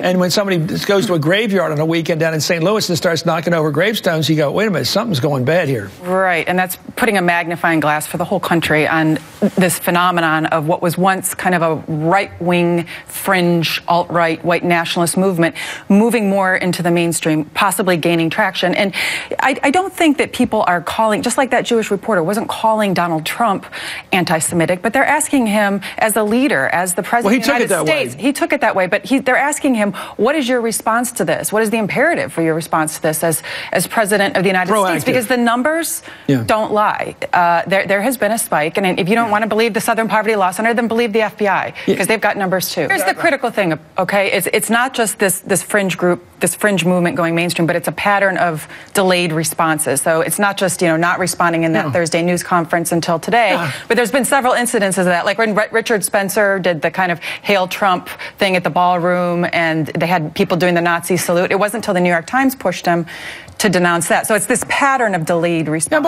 And when somebody goes to a graveyard on a weekend down in St. Louis and starts knocking over gravestones, you go, wait a minute, something's going bad here. Right, and that's putting a magnifying glass for the whole country on this phenomenon of what was once kind of a right-wing, fringe, alt-right, white nationalist movement moving more into the mainstream, possibly gaining traction. And I don't think that people are calling, just like that Jewish reporter wasn't calling Donald Trump anti-Semitic, but they're asking him as a leader, as the president of the United States. He took it that way, but they're asking him, what is your response to this? What is the imperative for your response to this as president of the United States? Because the numbers don't lie. There has been a spike, and if you don't want to believe the Southern Poverty Law Center, then believe the FBI, because they've got numbers too. Here's the critical thing, okay? It's not just this fringe group, this fringe movement going mainstream, but it's a pattern of delayed responses. So it's not just, not responding in that Thursday news conference until today, but there's been several incidences of that, like when Richard Spencer did the kind of Hail Trump thing at the ballroom, and they had people doing the Nazi salute. It wasn't until the New York Times pushed him to denounce that. So it's this pattern of delayed response.